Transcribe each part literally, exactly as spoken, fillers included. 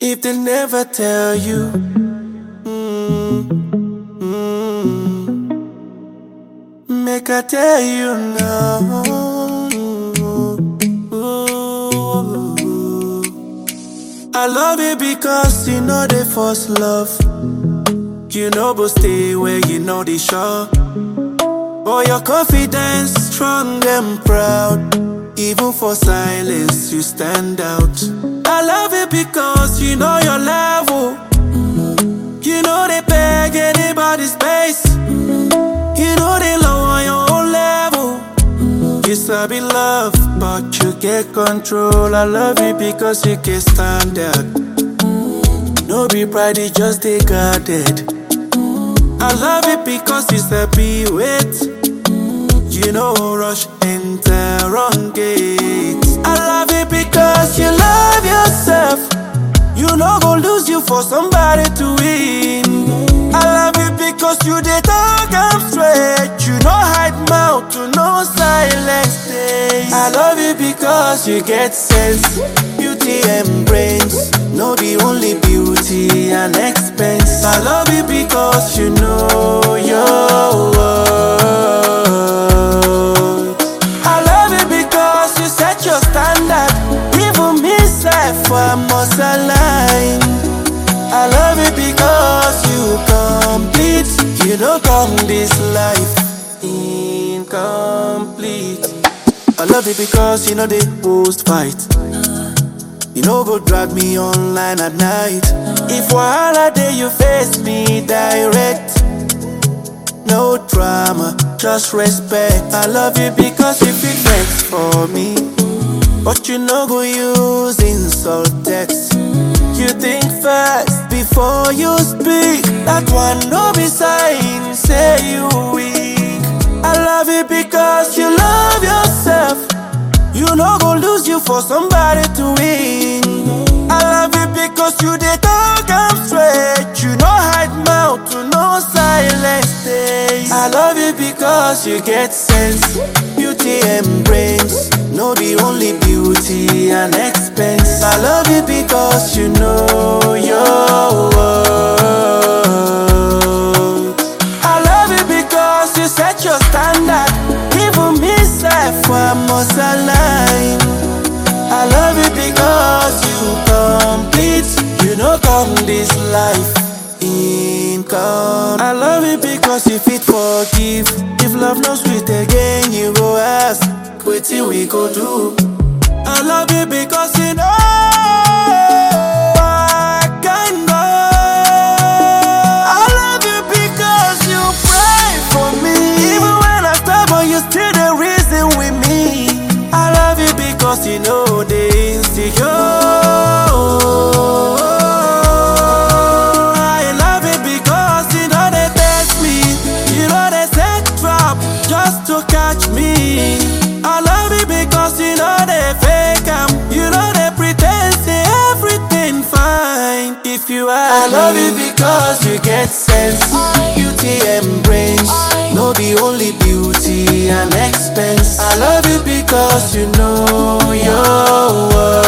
If they never tell you, mm, mm, make I tell you now. Ooh, I love you because you know the first love. You know go stay where you know the shore. Oh, your confidence strong and proud. Even for silence, you stand out. I love it because you know your level. You know they beg anybody's space. You know they low on your own level. You sabi love, but you get control. I love it because you can stand out. No be pride, it just they guarded. I love it because you sabi wait. You know rush enter wrong gate. I love it because you love yourself. You know go lose you for somebody to win. I love it because you dey talk am straight. You know hide mouth to no silence days. I love it because you get sense, beauty and brains. No be only beauty and expense. I love it because you know your worth. I love it because you set your standard. Even me self, I must align. I love it because you complete. You don't come this life incomplete. I love it because you know they post fight. You know go drag me online at night. If wahala day you face me direct. No drama, just respect. I love you because you feel vex for me. But you know go use insult text. You think fast before you speak. That one no be sign, say you weak. I love you because you love yourself. You know go lose you for somebody to win. I love you because you dey talk am straight. You know hide mouth to no silence days. I love you because you get sense, beauty and brains. No be only beauty and expense. I love you because you know your worth. I love you because you set your standard. Even me self, I must align. I love you because you complete. You know come this life income. I love you because you fit forgive. If love no sweet again, you go ask, wetin we go do? I love you because you know I can go. I love you because you pray for me. Even when I stumble, you still the reason with me. I love you because you know the insecure. I love you because you know they test me. You know they set trap just to catch me. I love you because you know they fake am. You know they pretend say everything fine. If you are, I love you because you get sense, beauty and brains. No be only beauty and expense. I love you because you know your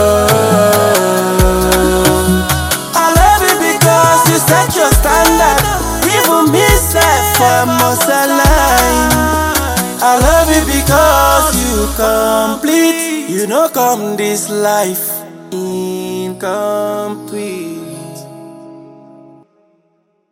worth. I love you because you set your standard. Even me self, I must align. I love you because you complete. You know come this life